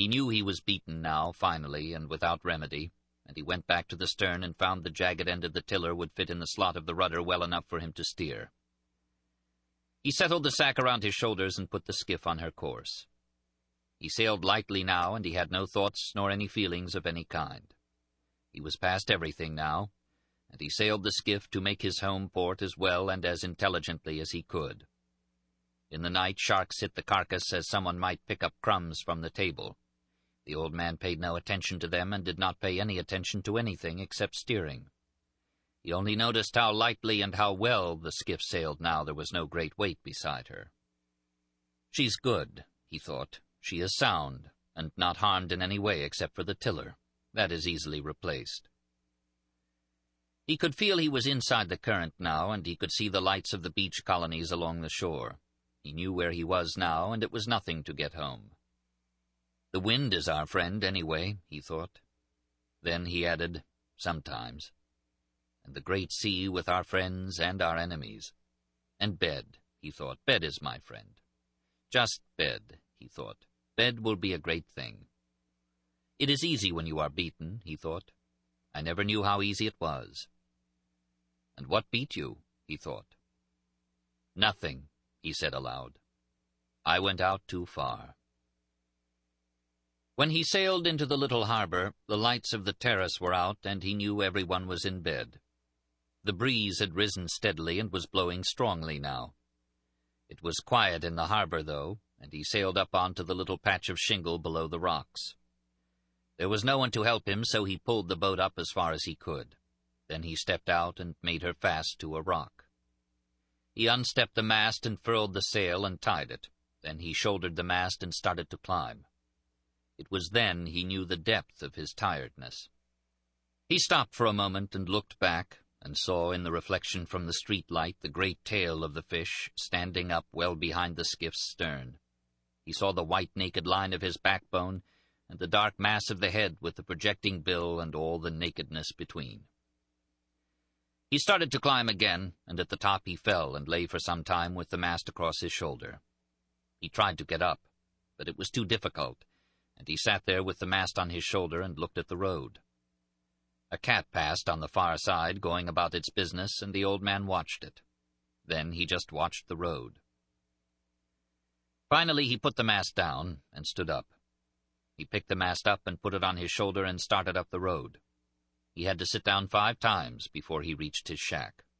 He knew he was beaten now, finally, and without remedy, and he went back to the stern and found the jagged end of the tiller would fit in the slot of the rudder well enough for him to steer. He settled the sack around his shoulders and put the skiff on her course. He sailed lightly now, and he had no thoughts nor any feelings of any kind. He was past everything now, and he sailed the skiff to make his home port as well and as intelligently as he could. In the night, sharks hit the carcass as someone might pick up crumbs from the table. The old man paid no attention to them and did not pay any attention to anything except steering. He only noticed how lightly and how well the skiff sailed now there was no great weight beside her. "She's good," he thought. "She is sound, and not harmed in any way except for the tiller. That is easily replaced." He could feel he was inside the current now, and he could see the lights of the beach colonies along the shore. He knew where he was now, and it was nothing to get home. "The wind is our friend, anyway," he thought. Then he added, "sometimes. And the great sea with our friends and our enemies. And bed," he thought. "Bed is my friend. Just bed," he thought. "Bed will be a great thing. It is easy when you are beaten," he thought. "I never knew how easy it was." "And what beat you?" he thought. "Nothing," he said aloud. "I went out too far." When he sailed into the little harbor, the lights of the terrace were out, and he knew everyone was in bed. The breeze had risen steadily and was blowing strongly now. It was quiet in the harbor, though, and he sailed up onto the little patch of shingle below the rocks. There was no one to help him, so he pulled the boat up as far as he could. Then he stepped out and made her fast to a rock. He unstepped the mast and furled the sail and tied it. Then he shouldered the mast and started to climb. It was then he knew the depth of his tiredness. He stopped for a moment and looked back, and saw in the reflection from the street light the great tail of the fish standing up well behind the skiff's stern. He saw the white naked line of his backbone, and the dark mass of the head with the projecting bill and all the nakedness between. He started to climb again, and at the top he fell and lay for some time with the mast across his shoulder. He tried to get up, but it was too difficult, and he sat there with the mast on his shoulder and looked at the road. A cat passed on the far side, going about its business, and the old man watched it. Then he just watched the road. Finally he put the mast down and stood up. He picked the mast up and put it on his shoulder and started up the road. He had to sit down 5 times before he reached his shack.